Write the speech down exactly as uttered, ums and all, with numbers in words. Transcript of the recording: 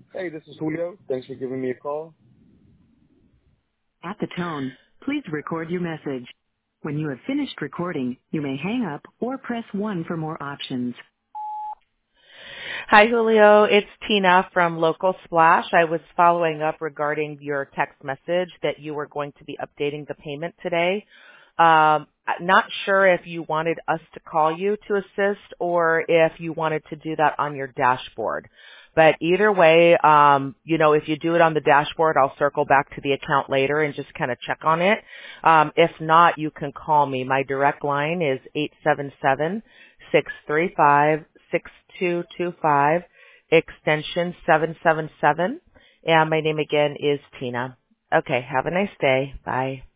Hey, this is Julio. Thanks for giving me a call. At the tone, please record your message. When you have finished recording, you may hang up or press one for more options. Hi, Julio. It's Tina from Local Splash. I was following up regarding your text message that you were going to be updating the payment today. Um, not sure if you wanted us to call you to assist or if you wanted to do that on your dashboard. But either way, um, you know, if you do it on the dashboard, I'll circle back to the account later and just kind of check on it. Um, if not, you can call me. My direct line is eight seven seven, six three five, six two two five, extension seven seven seven. And my name again is Tina. Okay, have a nice day. Bye.